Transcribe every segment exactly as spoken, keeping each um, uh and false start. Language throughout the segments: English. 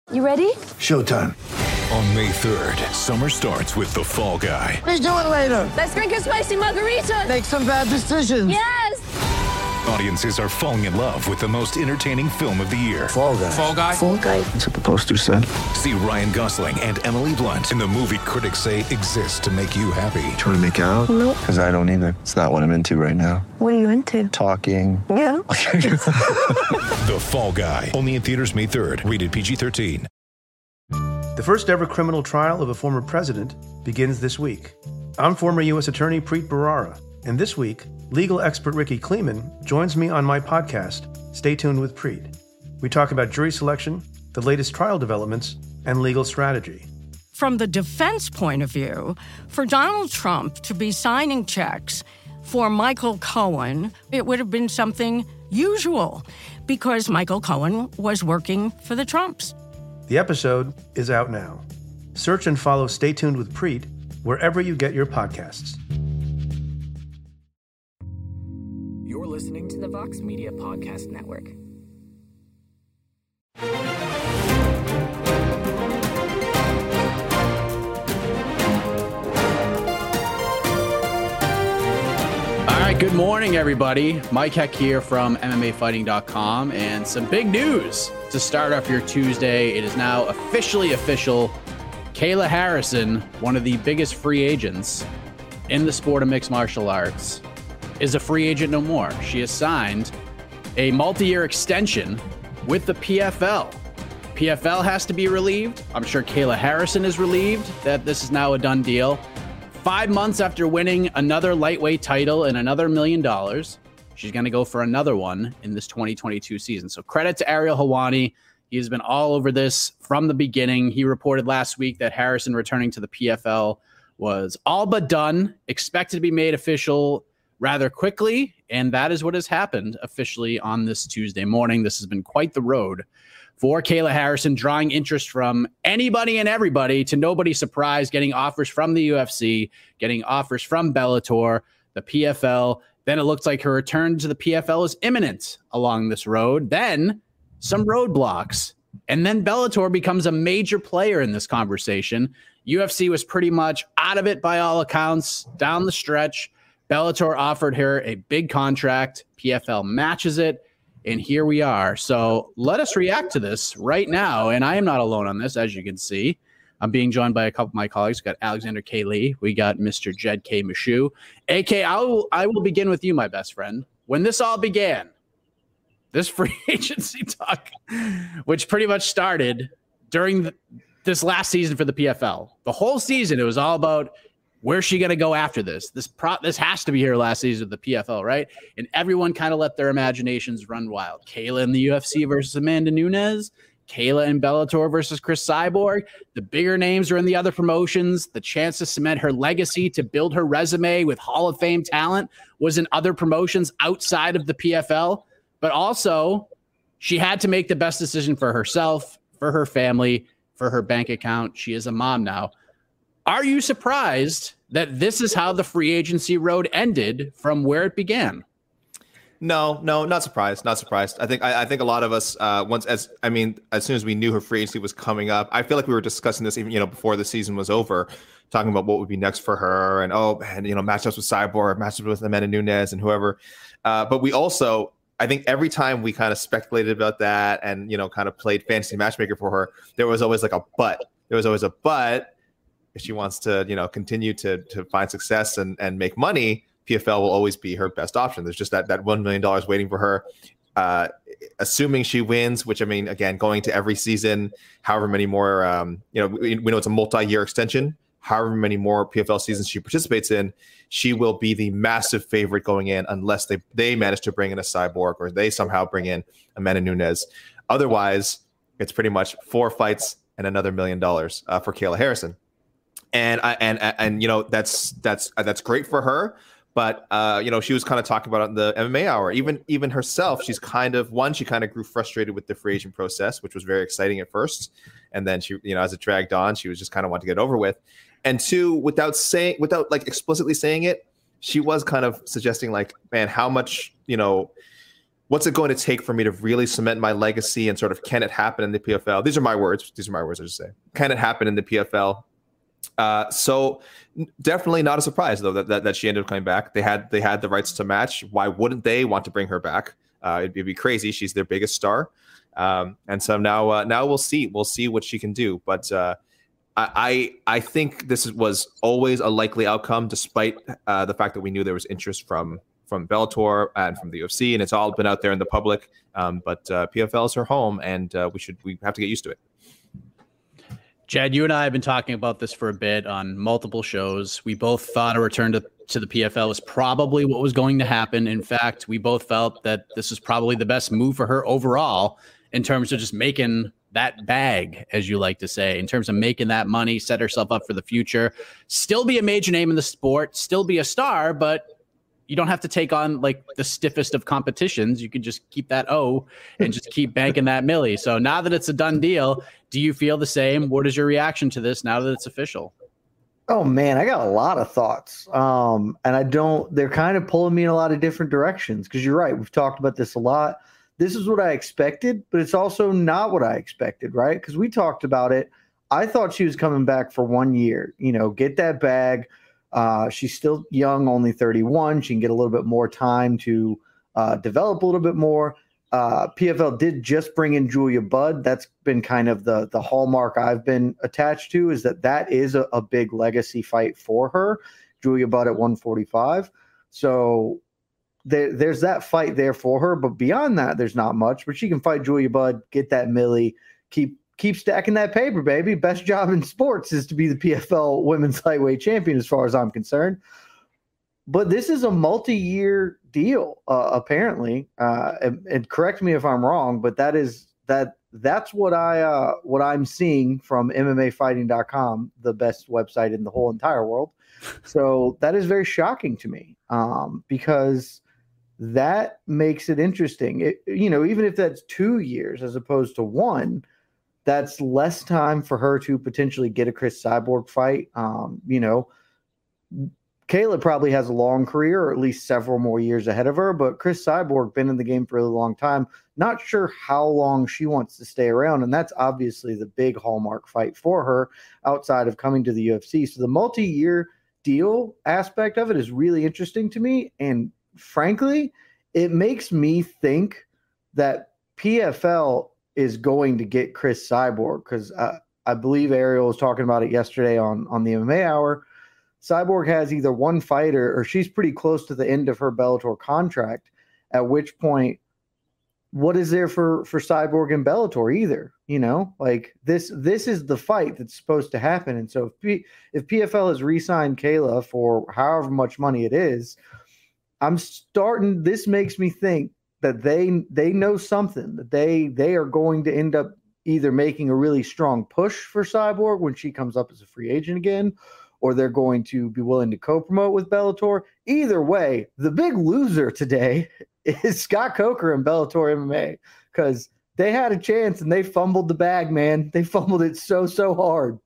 You ready? Showtime. On May third, summer starts with The Fall Guy. Let's do it later. Let's drink a spicy margarita. Make some bad decisions. Yes! Audiences are falling in love with the most entertaining film of the year. Fall Guy. Fall Guy? Fall Guy. That's what the poster said. See Ryan Gosling and Emily Blunt in the movie critics say exists to make you happy. Trying to make it out? Nope. Because I don't either. It's not what I'm into right now. What are you into? Talking. Yeah. The Fall Guy. Only in theaters May third. Rated P G thirteen. The first ever criminal trial of a former president begins this week. I'm former U S Attorney Preet Bharara, and this week, legal expert Ricky Kleeman joins me on my podcast, Stay Tuned with Preet. We talk about jury selection, the latest trial developments, and legal strategy. From the defense point of view, for Donald Trump to be signing checks for Michael Cohen, it would have been something usual because Michael Cohen was working for the Trumps. The episode is out now. Search and follow Stay Tuned with Preet wherever you get your podcasts. You're listening to the Vox Media Podcast Network. All right, good morning, everybody. Mike Heck here from M M A Fighting dot com, and some big news to start off your Tuesday. It is now officially official. Kayla Harrison, one of the biggest free agents in the sport of mixed martial arts, is a free agent no more. She has signed a multi-year extension with the P F L. P F L has to be relieved. I'm sure Kayla Harrison is relieved that this is now a done deal. Five months after winning another lightweight title and another million dollars, she's going to go for another one in this twenty twenty-two season. So credit to Ariel Helwani. He has been all over this from the beginning. He reported last week that Harrison returning to the P F L was all but done, expected to be made official rather quickly, and that is what has happened officially on this Tuesday morning. This has been quite the road for Kayla Harrison, drawing interest from anybody and everybody, to nobody's surprise, getting offers from the U F C, getting offers from Bellator, the P F L. Then it looks like her return to the P F L is imminent along this road. Then some roadblocks, and then Bellator becomes a major player in this conversation. U F C was pretty much out of it by all accounts down the stretch. Bellator offered her a big contract. P F L matches it. And here we are. So let us react to this right now. And I am not alone on this, as you can see. I'm being joined by a couple of my colleagues. We got Alexander K. Lee. We got Mister Jed K. Meshew. A K, I will, I will begin with you, my best friend. When this all began, this free agency talk, which pretty much started during the, this last season for the P F L. The whole season, it was all about, where's she going to go after this? This pro- this has to be her last season of the P F L, right? And everyone kind of let their imaginations run wild. Kayla in the U F C versus Amanda Nunes. Kayla in Bellator versus Chris Cyborg. The bigger names are in the other promotions. The chance to cement her legacy, to build her resume with Hall of Fame talent, was in other promotions outside of the P F L. But also, she had to make the best decision for herself, for her family, for her bank account. She is a mom now. Are you surprised that this is how the free agency road ended from where it began? No, no, not surprised. Not surprised. I think I, I think a lot of us, uh, once as I mean, as soon as we knew her free agency was coming up, I feel like we were discussing this even you know before the season was over, talking about what would be next for her, and oh, and you know, matchups with Cyborg, matchups with Amanda Nunes, and whoever. Uh, but we also, I think, every time we kind of speculated about that, and you know, kind of played fantasy matchmaker for her, there was always like a but. There was always a but. If she wants to, you know, continue to to find success and, and make money, P F L will always be her best option. There's just that that one million dollars waiting for her. Uh, assuming she wins, which I mean, again, going to every season, however many more, um, you know, we, we know it's a multi-year extension. However many more P F L seasons she participates in, she will be the massive favorite going in, unless they they manage to bring in a Cyborg or they somehow bring in Amanda Nunes. Otherwise, it's pretty much four fights and another million dollars uh, for Kayla Harrison. And I and and you know that's that's that's great for her, but uh, you know she was kind of talking about it in the M M A Hour. Even even herself, she's kind of one. She kind of grew frustrated with the free agent process, which was very exciting at first, and then she, you know, as it dragged on, she was just kind of wanting to get over with. And two, without saying, without like explicitly saying it, she was kind of suggesting like, man, how much you know, what's it going to take for me to really cement my legacy and sort of can it happen in the P F L? These are my words. These are my words, I just say. Can it happen in the P F L? Uh, so definitely not a surprise, though, that, that that she ended up coming back. They had they had the rights to match. Why wouldn't they want to bring her back? Uh, it'd, it'd be crazy. She's their biggest star. Um, and so now uh, now we'll see. We'll see what she can do. But uh, I I think this was always a likely outcome, despite uh, the fact that we knew there was interest from from Bellator and from the U F C, and it's all been out there in the public. Um, but uh, P F L is her home, and uh, we should we have to get used to it. Jed, you and I have been talking about this for a bit on multiple shows. We both thought a return to, to the P F L was probably what was going to happen. In fact, we both felt that this is probably the best move for her overall in terms of just making that bag, as you like to say, in terms of making that money, set herself up for the future, still be a major name in the sport, still be a star, but you don't have to take on like the stiffest of competitions. You can just keep that O and just keep banking that milli. So now that it's a done deal, do you feel the same? What is your reaction to this now that it's official? Oh man, I got a lot of thoughts. Um, and I don't, they're kind of pulling me in a lot of different directions. Cause you're right. We've talked about this a lot. This is what I expected, but it's also not what I expected. Right. Cause we talked about it. I thought she was coming back for one year, you know, get that bag. Uh, she's still young, only thirty-one. She can get a little bit more time to uh, develop a little bit more. Uh, P F L did just bring in Julia Budd. That's been kind of the the hallmark I've been attached to, is that that is a, a big legacy fight for her. Julia Budd at one forty-five. So there, there's that fight there for her. But beyond that, there's not much. But she can fight Julia Budd, get that milli, keep Keep stacking that paper, baby. Best job in sports is to be the P F L women's lightweight champion, as far as I'm concerned. But this is a multi-year deal, uh, apparently. Uh, and, and correct me if I'm wrong, but that is that that's what I uh, what I'm seeing from M M A fighting dot com, the best website in the whole entire world. So that is very shocking to me, um, because that makes it interesting. It, you know, even if that's two years as opposed to one. That's less time for her to potentially get a Chris Cyborg fight. Um, you know, Kayla probably has a long career, or at least several more years ahead of her, but Chris Cyborg been in the game for a really long time. Not sure how long she wants to stay around, and that's obviously the big hallmark fight for her outside of coming to the U F C. So the multi-year deal aspect of it is really interesting to me, and frankly, it makes me think that P F L is going to get Chris Cyborg, because uh, I believe Ariel was talking about it yesterday on, on the M M A Hour. Cyborg has either one fight or, or she's pretty close to the end of her Bellator contract, at which point, what is there for, for Cyborg and Bellator either? You know, like this this is the fight that's supposed to happen. And so if, P, if P F L has re-signed Kayla for however much money it is, I'm starting, this makes me think that they they know something, that they they are going to end up either making a really strong push for Cyborg when she comes up as a free agent again, or they're going to be willing to co-promote with Bellator. Either way, the big loser today is Scott Coker and Bellator M M A, because they had a chance and they fumbled the bag, man. They fumbled it so, so hard.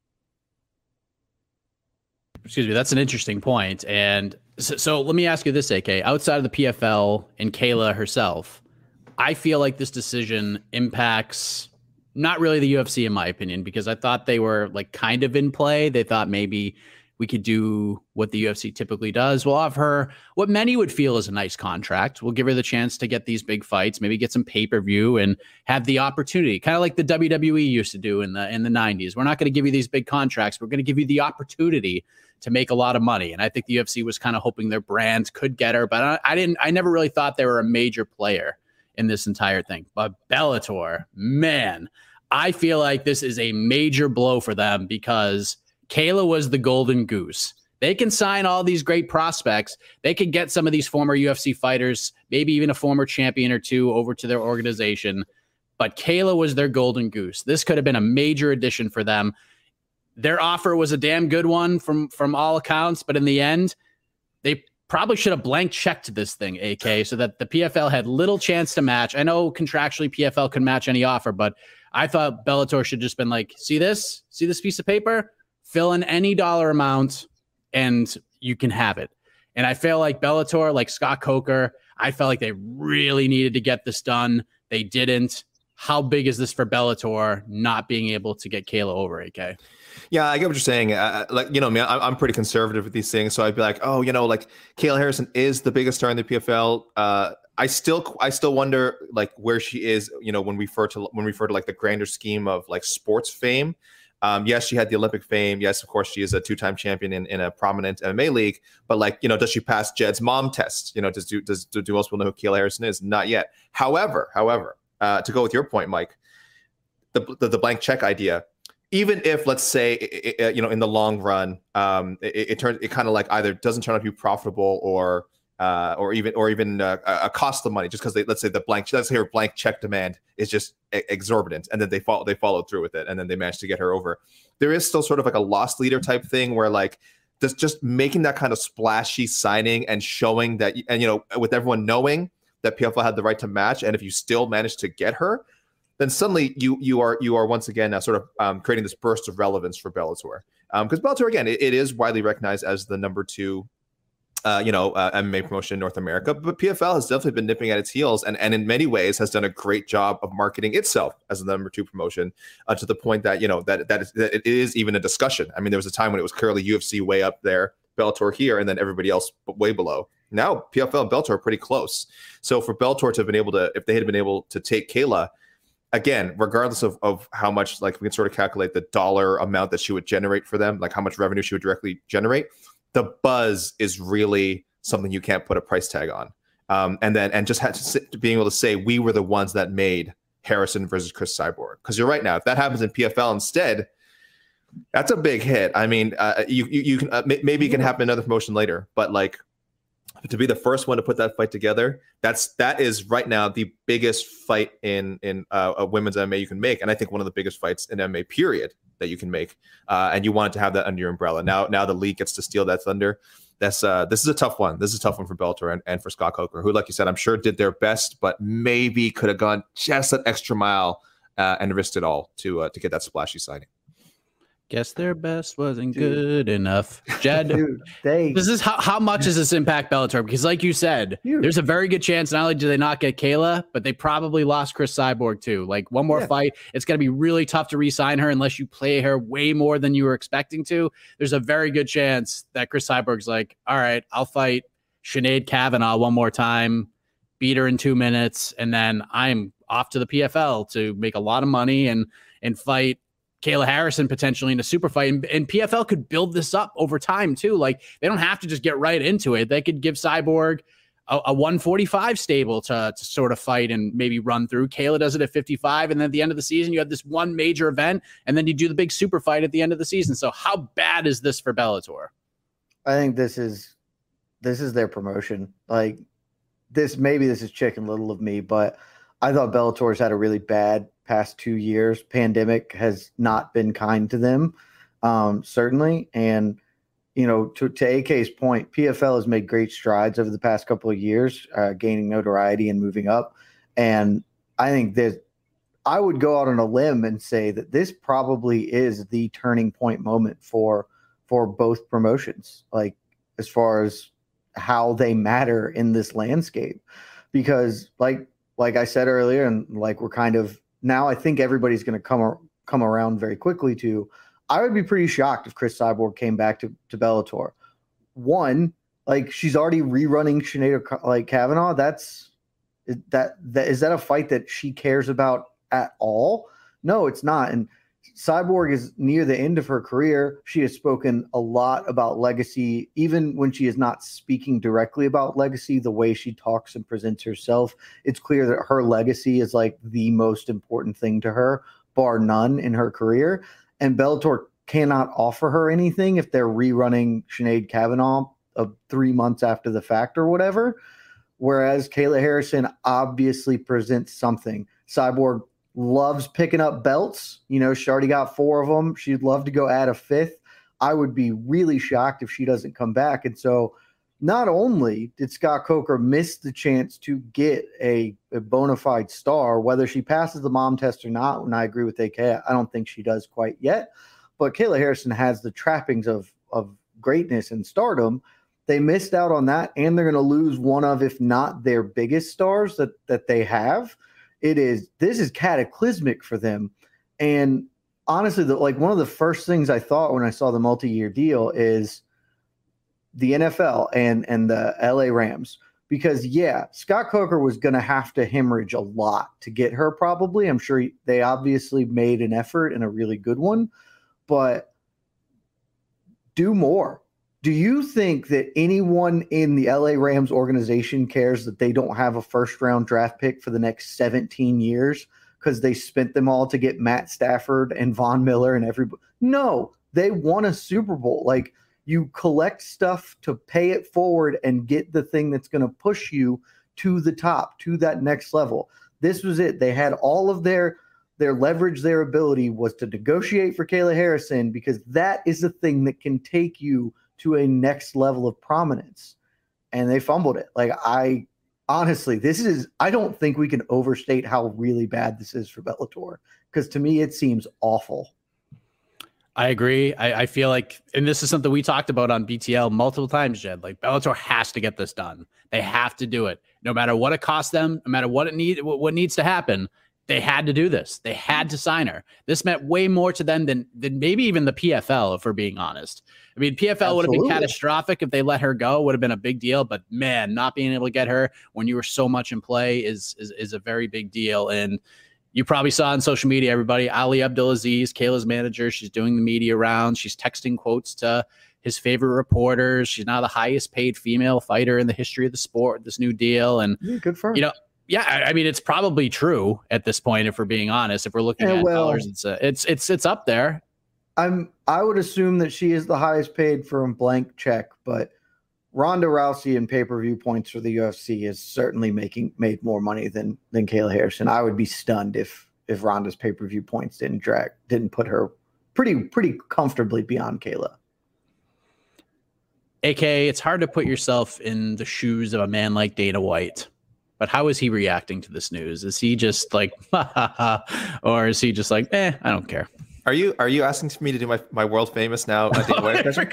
Excuse me, that's an interesting point. And so, so let me ask you this, A K. Outside of the P F L and Kayla herself, I feel like this decision impacts not really the U F C, in my opinion, because I thought they were like kind of in play. They thought maybe we could do what the U F C typically does. We'll have her what many would feel is a nice contract. We'll give her the chance to get these big fights, maybe get some pay-per-view and have the opportunity, kind of like the W W E used to do in the in the nineties. We're not going to give you these big contracts. We're going to give you the opportunity to make a lot of money. And I think the U F C was kind of hoping their brand could get her, but I, I didn't, I never really thought they were a major player in this entire thing. But Bellator, man, I feel like this is a major blow for them, because Kayla was the golden goose. They can sign all these great prospects. They can get some of these former U F C fighters, maybe even a former champion or two, over to their organization. But Kayla was their golden goose. This could have been a major addition for them. Their offer was a damn good one from, from all accounts, but in the end, they probably should have blank checked this thing, A K, so that the P F L had little chance to match. I know contractually P F L can match any offer, but I thought Bellator should just been like, see this? See this piece of paper? Fill in any dollar amount and you can have it. And I feel like Bellator, like Scott Coker, I felt like they really needed to get this done. They didn't. How big is this for Bellator not being able to get Kayla over, A K? Yeah, I get what you're saying. Uh, like, you know, me, I'm, I'm pretty conservative with these things. So I'd be like, oh, you know, like Kayla Harrison is the biggest star in the P F L. Uh, I still, I still wonder like where she is, you know, when we refer to, when we refer to like the grander scheme of like sports fame. Um, yes, she had the Olympic fame. Yes, of course, she is a two-time champion in, in a prominent M M A league. But like, you know, does she pass Jed's mom test? You know, does do, does do, do most people know who Kayla Harrison is? Not yet. However, however, uh, to go with your point, Mike, the, the the blank check idea. Even if, let's say, it, it, you know, in the long run, um, it, it turns it kind of like either doesn't turn out to be profitable or uh, or even or even uh, a cost of money, just because they let's say the blank let's say her blank check demand is just exorbitant, and then they follow they followed through with it, and then they managed to get her over. There is still sort of like a lost leader type thing where like just just making that kind of splashy signing and showing that, and you know, with everyone knowing that P F L had the right to match, and if you still manage to get her, then suddenly you you are you are once again uh, sort of um, creating this burst of relevance for Bellator. Because um, Bellator, again, it, it is widely recognized as the number two, uh, you know, uh, M M A promotion in North America. But P F L has definitely been nipping at its heels, and, and in many ways has done a great job of marketing itself as the number two promotion, uh, to the point that you know that that, is, that it is even a discussion. I mean, there was a time when it was clearly U F C way up there, Bellator here, and then everybody else way below. Now P F L and Bellator are pretty close. So for Bellator to have been able to, if they had been able to take Kayla, again, regardless of, of how much, like we can sort of calculate the dollar amount that she would generate for them, like how much revenue she would directly generate, the buzz is really something you can't put a price tag on. Um, and then, and just had to sit, being able to say, we were the ones that made Harrison versus Chris Cyborg. Because you're right now, if that happens in P F L instead, that's a big hit. I mean, uh, you, you, you can, uh, maybe it can happen in another promotion later, but like, to be the first one to put that fight together, that's that is right now the biggest fight in in uh, a women's M M A you can make, and I think one of the biggest fights in M M A period that you can make. Uh, and you wanted to have that under your umbrella. Now, now the league gets to steal that thunder. That's uh, this is a tough one. This is a tough one for Bellator and, and for Scott Coker, who, like you said, I'm sure did their best, but maybe could have gone just that extra mile uh, and risked it all to uh, to get that splashy signing. Guess their best wasn't Dude. good enough. Jed, Dude, they, this is how, how much does this impact Bellator? Because like you said, Dude. there's a very good chance not only do they not get Kayla, but they probably lost Chris Cyborg too. Like one more yeah. fight, it's going to be really tough to re-sign her unless you play her way more than you were expecting to. There's a very good chance that Chris Cyborg's like, all right, I'll fight Sinead Kavanagh one more time, beat her in two minutes, and then I'm off to the P F L to make a lot of money and and fight Kayla Harrison potentially in a super fight. And, and P F L could build this up over time too. Like they don't have to just get right into it. They could give Cyborg a, a one forty-five stable to, to sort of fight and maybe run through. Kayla does it at fifty-five. And then at the end of the season, you have this one major event and then you do the big super fight at the end of the season. So how bad is this for Bellator? I think this is, this is their promotion. Like this, maybe this is Chicken Little of me, but I thought Bellator's had a really bad past two years. Pandemic has not been kind to them, um, certainly. And, you know, to, to A K's point, P F L has made great strides over the past couple of years, uh, gaining notoriety and moving up. And I think that I would go out on a limb and say that this probably is the turning point moment for, for both promotions, like as far as how they matter in this landscape, because like, like I said earlier, and like we're kind of, now I think everybody's going to come come around very quickly to, I would be pretty shocked if Chris Cyborg came back to, to Bellator. One, like she's already rerunning Sinead like Kavanagh. That's that, that is that a fight that she cares about at all? No, it's not. And Cyborg is near the end of her career. She has spoken a lot about legacy, even when she is not speaking directly about legacy, the way she talks and presents herself. It's clear that her legacy is like the most important thing to her, bar none, in her career. And Bellator cannot offer her anything if they're rerunning Sinead Kavanagh of three months after the fact or whatever. Whereas Kayla Harrison obviously presents something. Cyborg loves picking up belts. You know, she already got four of them. She'd love to go add a fifth. I would be really shocked if she doesn't come back. And so not only did Scott Coker miss the chance to get a, a bona fide star, whether she passes the mom test or not, and I agree with A K, I don't think she does quite yet, but Kayla Harrison has the trappings of, of greatness and stardom. they missed out on that, and they're going to lose one of, if not their biggest stars that that they have. It is this is cataclysmic for them. And honestly, the, like one of the first things I thought when I saw the multi-year deal is the N F L and and the L A Rams. Because, yeah, Scott Coker was going to have to hemorrhage a lot to get her probably. I'm sure he, they obviously made an effort and a really good one. But do more. Do you think that anyone in the L A Rams organization cares that they don't have a first-round draft pick for the next seventeen years because they spent them all to get Matt Stafford and Von Miller and everybody? No, they won a Super Bowl. Like, you collect stuff to pay it forward and get the thing that's going to push you to the top, to that next level. This was it. They had all of their their leverage, their ability was to negotiate for Kayla Harrison because that is the thing that can take you to a next level of prominence. And they fumbled it. Like, I honestly, this is, I don't think we can overstate how really bad this is for Bellator, because to me, it seems awful. I agree. I, I feel like, and this is something we talked about on B T L multiple times, Jed, like Bellator has to get this done. They have to do it. No matter what it costs them, no matter what it need, what, what needs to happen, they had to do this. They had to sign her. This meant way more to them than, than maybe even the P F L, if we're being honest. I mean, P F L would have been catastrophic if they let her go, would have been a big deal. But man, not being able to get her when you were so much in play is, is, is a very big deal. And you probably saw on social media, everybody, Ali Abdulaziz, Kayla's manager, she's doing the media rounds. She's texting quotes to his favorite reporters. She's now the highest paid female fighter in the history of the sport, this new deal. And, yeah, good for her. You know, yeah, I, I mean, it's probably true at this point, if we're being honest. If we're looking yeah, at well, dollars, it's, uh, it's, it's, it's up there. I'm, I would assume that she is the highest paid for a blank check, but Ronda Rousey in pay-per-view points for the U F C is certainly making made more money than than Kayla Harrison. I would be stunned if if Ronda's pay-per-view points didn't drag didn't put her pretty pretty comfortably beyond Kayla. A K, it's hard to put yourself in the shoes of a man like Dana White, but how is he reacting to this news? Is he just like, or is he just like, eh, I don't care? Are you are you asking me to do my, my world famous now? I think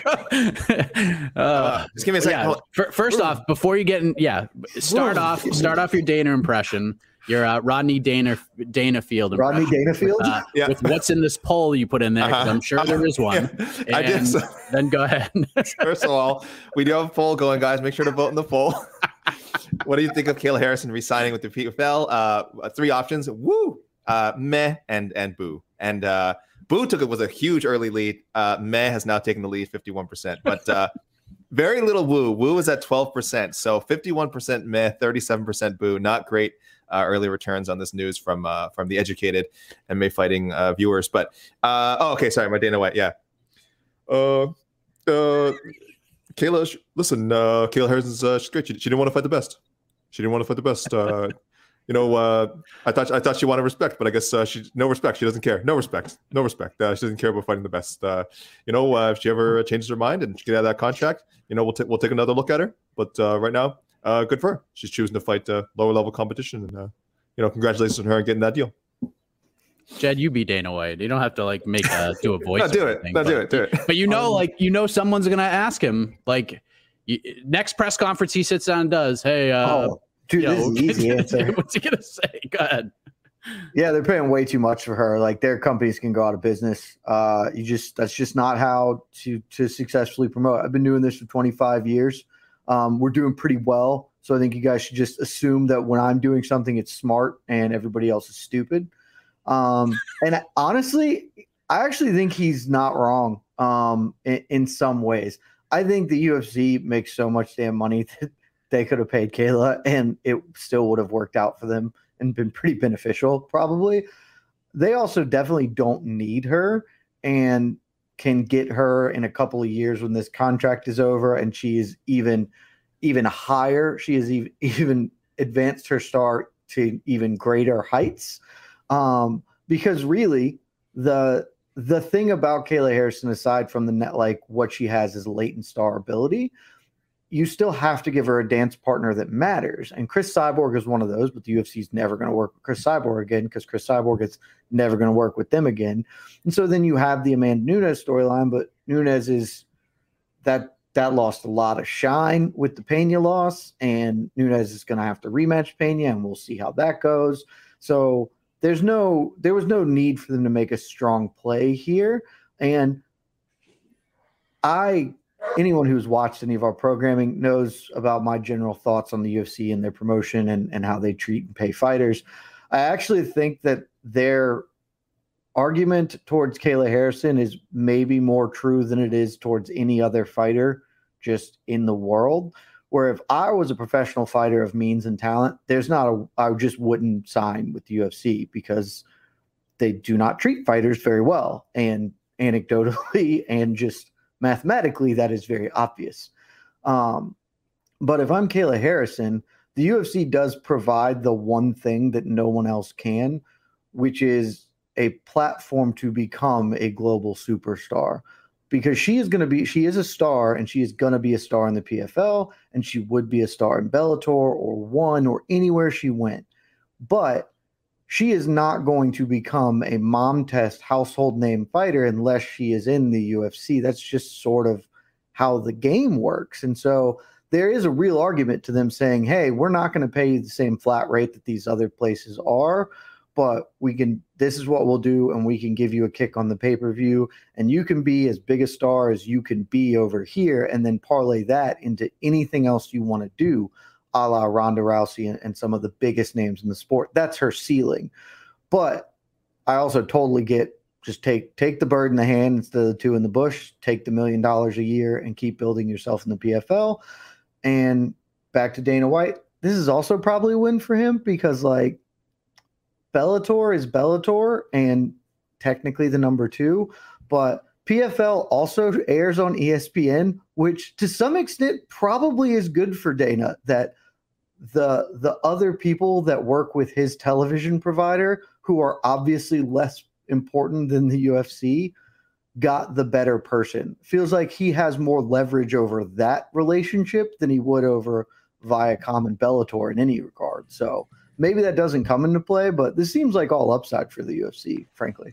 uh, uh, just give me a second. Yeah. First Ooh. off, before you get in, yeah, start Ooh. off start off your Dana impression. You're uh, Rodney Dana Dangerfield. Rodney Dangerfield. Uh, yeah. With what's in this poll you put in there? Uh-huh. I'm sure there is one. Yeah. I did. So. Then go ahead. First of all, we do have a poll going, guys. Make sure to vote in the poll. What do you think of Kayla Harrison re-signing with the P F L? Uh, three options: woo, uh, meh, and and boo. And uh, boo took it was a huge early lead. Uh, meh has now taken the lead, fifty-one percent. But uh, very little woo. Woo is at twelve percent. So fifty-one percent meh, thirty-seven percent boo. Not great uh, early returns on this news from uh, from the educated M M A fighting uh, viewers. But uh, oh, okay, sorry, my Dana White. Yeah. Uh, uh, Kayla, listen, uh, Kayla Harrison's uh, she's great. She, she didn't want to fight the best. She didn't want to fight the best. Uh, you know, uh, I thought I thought she wanted respect, but I guess uh, she no respect. She doesn't care. No respect. No respect. Uh, she doesn't care about fighting the best. Uh, you know, uh, if she ever changes her mind and she get out of that contract, you know, we'll take we'll take another look at her. But uh, right now, uh, good for her. She's choosing to fight uh, lower level competition, and uh, you know, congratulations on her on getting that deal. Jed, you be Dana White. You don't have to like make a do a voice. no, do it. No, but, do it. Do it. But you know, um, like you know, someone's gonna ask him. Like you, next press conference, he sits down and does. Hey, uh, oh, dude, this know, is easy answer. What's he gonna say? Go ahead. Yeah, they're paying way too much for her. Like their companies can go out of business. Uh, you just that's just not how to to successfully promote. I've been doing this for twenty-five years. Um, we're doing pretty well, so I think you guys should just assume that when I'm doing something, it's smart, and everybody else is stupid. Um, and honestly, I actually think he's not wrong. Um, in, in some ways, I think the U F C makes so much damn money that they could have paid Kayla, and it still would have worked out for them and been pretty beneficial. Probably, they also definitely don't need her and can get her in a couple of years when this contract is over, and she is even even higher. She has even even advanced her star to even greater heights. Um, because really the, the thing about Kayla Harrison, aside from the net, like what she has is latent star ability, you still have to give her a dance partner that matters. And Chris Cyborg is one of those, but the U F C is never going to work with Chris Cyborg again, because Chris Cyborg is never going to work with them again. And so then you have the Amanda Nunes storyline, but Nunes is that that lost a lot of shine with the Pena loss, and Nunes is going to have to rematch Pena, and we'll see how that goes. So there's no, there was no need for them to make a strong play here. And I, anyone who's watched any of our programming knows about my general thoughts on the U F C and their promotion and, and how they treat and pay fighters. I actually think that their argument towards Kayla Harrison is maybe more true than it is towards any other fighter just in the world. Where if I was a professional fighter of means and talent, there's not a, I just wouldn't sign with the U F C because they do not treat fighters very well. And anecdotally and just mathematically, that is very obvious. Um, but if I'm Kayla Harrison, the U F C does provide the one thing that no one else can, which is a platform to become a global superstar. Because she is going to be, she is a star, and she is going to be a star in the P F L, and she would be a star in Bellator or ONE or anywhere she went. But she is not going to become a mom test household name fighter unless she is in the U F C. That's just sort of how the game works. And so there is a real argument to them saying, hey, we're not going to pay you the same flat rate that these other places are, but we can, this is what we'll do, and we can give you a kick on the pay-per-view, and you can be as big a star as you can be over here, and then parlay that into anything else you want to do, a la Ronda Rousey and, and some of the biggest names in the sport. That's her ceiling. But I also totally get, just take take the bird in the hand instead of the two in the bush, take the million dollars a year and keep building yourself in the P F L. And back to Dana White, this is also probably a win for him because, like, Bellator is Bellator and technically the number two, but P F L also airs on E S P N, which to some extent probably is good for Dana, that the the other people that work with his television provider, who are obviously less important than the U F C, got the better person. Feels like he has more leverage over that relationship than he would over Viacom and Bellator in any regard. So maybe that doesn't come into play, but this seems like all upside for the U F C, frankly.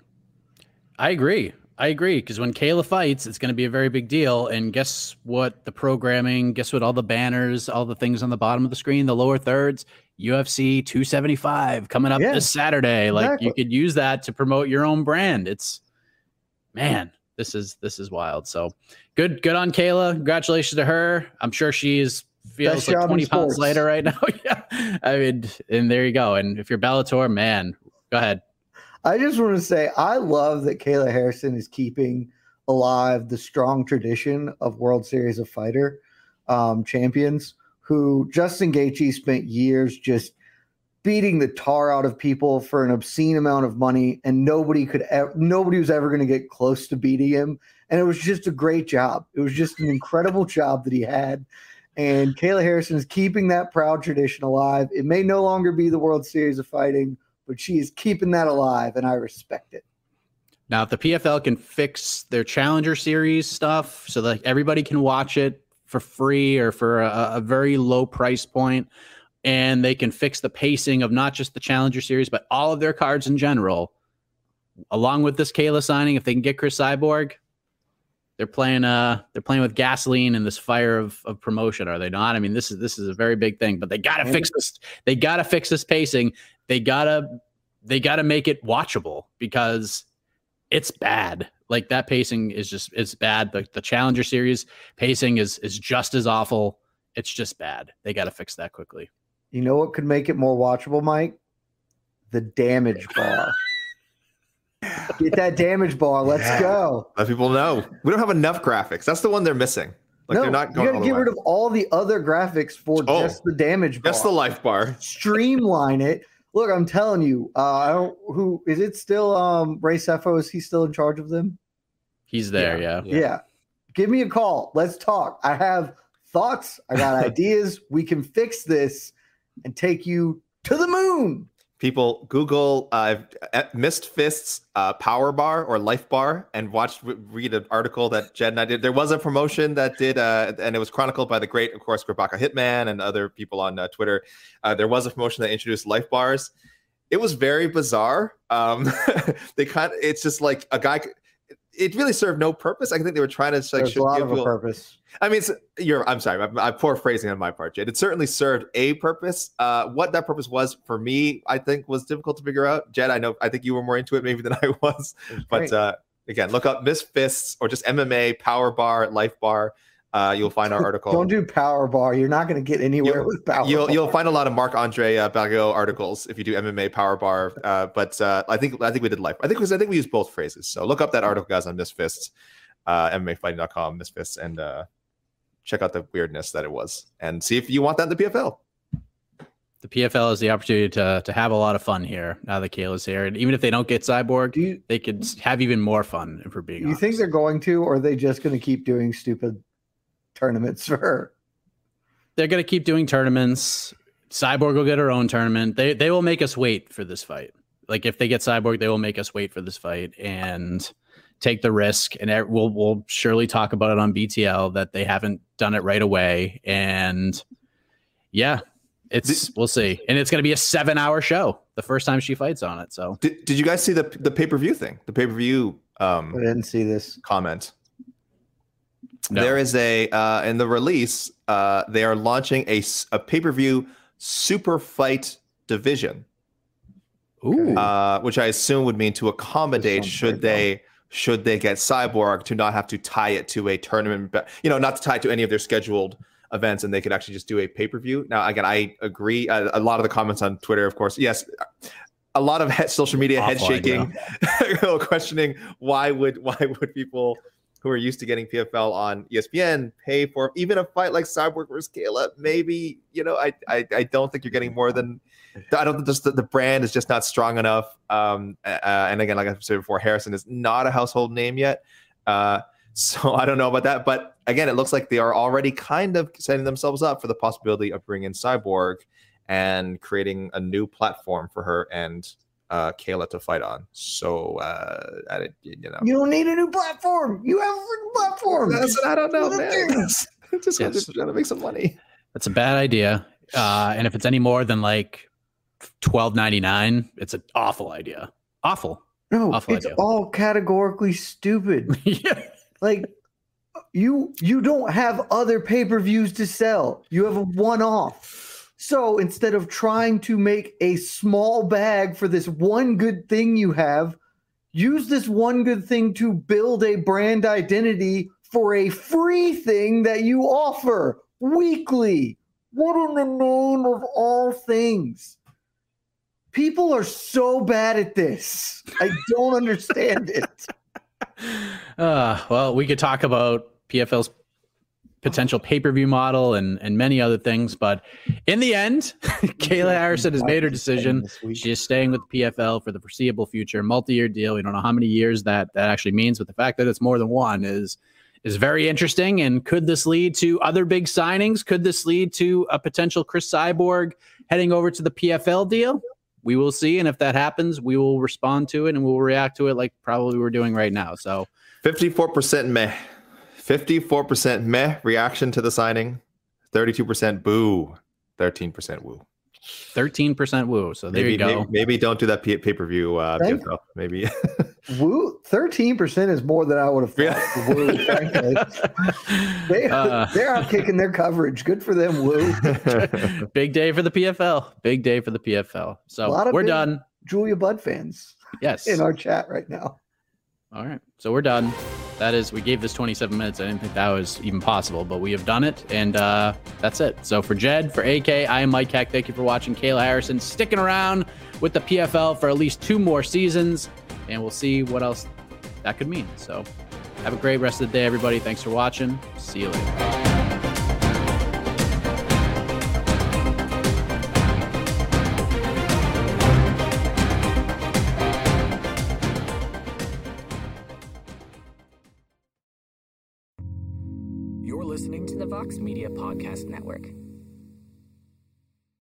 I agree. I agree, because when Kayla fights, it's going to be a very big deal. And guess what? The programming, guess what? All the banners, all the things on the bottom of the screen, the lower thirds, U F C two seventy-five coming up yeah, this Saturday. Like exactly. You could use that to promote your own brand. It's, man, this is this is wild. So good, good on Kayla. Congratulations to her. I'm sure she's feels Best like twenty pounds lighter right now. Yeah, I mean, and there you go. And if you're Bellator, man, go ahead. I just want to say I love that Kayla Harrison is keeping alive the strong tradition of World Series of Fighter um, champions who Justin Gaethje spent years just beating the tar out of people for an obscene amount of money, and nobody could ever, nobody was ever going to get close to beating him. And it was just a great job. It was just an incredible job that he had. And Kayla Harrison is keeping that proud tradition alive. It may no longer be the World Series of Fighting, but she is keeping that alive, and I respect it. Now, if the P F L can fix their Challenger Series stuff so that everybody can watch it for free or for a, a very low price point, and they can fix the pacing of not just the Challenger Series, but all of their cards in general, along with this Kayla signing, if they can get Chris Cyborg, they're playing uh they're playing with gasoline in this fire of, of promotion, are they not? I mean, this is this is a very big thing, but they gotta and fix this. They gotta fix this pacing. They gotta they gotta make it watchable because it's bad. Like that pacing is just it's bad. The the Challenger Series pacing is is just as awful. It's just bad. They gotta fix that quickly. You know what could make it more watchable, Mike? The damage bar. Get that damage bar. Let's yeah. go. Let people know. We don't have enough graphics. That's the one they're missing. Like no, they're not going you got to get rid of all the other graphics for oh, just the damage bar. Just the life bar. Streamline it. Look, I'm telling you, uh, I don't, who is it still? Um, Ray Sefo, is he still in charge of them? He's there, yeah. yeah. Yeah. Give me a call. Let's talk. I have thoughts. I got ideas. We can fix this and take you to the moon. People Google uh, Missed Fists uh, Power Bar or Life Bar and watch read an article that Jed and I did. There was a promotion that did, uh, and it was chronicled by the great, of course, Grabaka Hitman and other people on uh, Twitter. Uh, there was a promotion that introduced Life Bars. It was very bizarre. Um, they kind of, it's just like a guy. it really served no purpose. I think they were trying to like There's should a lot give of a you- purpose. I mean, it's, you're. I'm sorry. I'm, I'm poor phrasing on my part, Jade. It certainly served a purpose. Uh, what that purpose was for me, I think, was difficult to figure out. Jed, I know. I think you were more into it maybe than I was. But uh, again, look up Miss Fists or just M M A Power Bar, Life Bar. Uh, you'll find our article. Don't do Power Bar. You're not going to get anywhere you'll, with Power you'll, Bar. You'll find a lot of Marc-Andre uh, Bagot articles if you do M M A Power Bar. Uh, but uh, I think I think we did Life. I think because I think we used both phrases. So look up that article, guys, on Miss Fists, uh, M M A Fighting dot com, Miss Fists, and. Uh, check out the weirdness that it was and see if you want that in the P F L. The P F L is the opportunity to to have a lot of fun here now that Kayla's here. And even if they don't get Cyborg, you, they could have even more fun, if we're being You honest. think they're going to, or are they just going to keep doing stupid tournaments for her? They're going to keep doing tournaments. Cyborg will get her own tournament. They they will make us wait for this fight. Like if they get Cyborg, they will make us wait for this fight and take the risk. And we'll we'll surely talk about it on B T L that they haven't done it right away. And yeah, it's we'll see. And it's going to be a seven hour show the first time she fights on it. So did, did you guys see the the pay per view thing? The pay per view. Um, I didn't see this comment. No. There is a uh, in the release. Uh, they are launching a a pay per view super fight division. Ooh. Uh, which I assume would mean to accommodate should they should they get Cyborg to not have to tie it to a tournament, you know, not to tie it to any of their scheduled events, and they could actually just do a pay per view. Now, again, I agree. Uh, a lot of the comments on Twitter, of course, yes, a lot of head, social media head shaking, questioning why would why would people who are used to getting P F L on E S P N pay for even a fight like Cyborg versus Kayla? Maybe, you know, I I, I don't think you're getting more than. I don't think just the, the brand is just not strong enough. Um, uh, and again, like I said before, Harrison is not a household name yet. Uh, so I don't know about that. But again, it looks like they are already kind of setting themselves up for the possibility of bringing Cyborg and creating a new platform for her and uh, Kayla to fight on. So, uh, I, you know. You don't need a new platform. You have a freaking platform. That's what I don't know, man. Just Yes. trying to make some money. That's a bad idea. Uh, and if it's any more than like twelve ninety-nine, it's an awful idea. Awful. No, Awful it's idea. all categorically stupid. Yeah. Like you you don't have other pay-per-views to sell. You have a one-off. So instead of trying to make a small bag for this one good thing you have, use this one good thing to build a brand identity for a free thing that you offer weekly. What in the name of all things? People are so bad at this. I don't understand it. Uh, well, we could talk about P F L's potential pay-per-view model and, and many other things. But in the end, Kayla Harrison has made her decision. She is staying with the P F L for the foreseeable future, multi-year deal. We don't know how many years that, that actually means, but the fact that it's more than one is is very interesting. And could this lead to other big signings? Could this lead to a potential Chris Cyborg heading over to the P F L deal? We will see. And if that happens, we will respond to it and we'll react to it like probably we're doing right now. So fifty-four percent meh. fifty-four percent meh reaction to the signing. thirty-two percent boo. thirteen percent woo. thirteen percent woo. So there maybe, you go. Maybe, maybe don't do that pay- pay-per-view. Uh, Thank- P F L. Maybe. Woo, thirteen percent is more than I would have thought. Woo, frankly. They, Uh, they're out kicking their coverage. Good for them, Woo. Big day for the P F L. Big day for the P F L. A So lot of we're big done. Julia Budd fans Yes. in our chat right now. All right. So we're done. That is, we gave this twenty-seven minutes. I didn't think that was even possible, but we have done it. And uh, that's it. So for Jed, for A K, I am Mike Heck. Thank you for watching. Kayla Harrison sticking around with the P F L for at least two more seasons. And we'll see what else that could mean. So have a great rest of the day, everybody. Thanks for watching. See you later. You're listening to the Vox Media Podcast Network.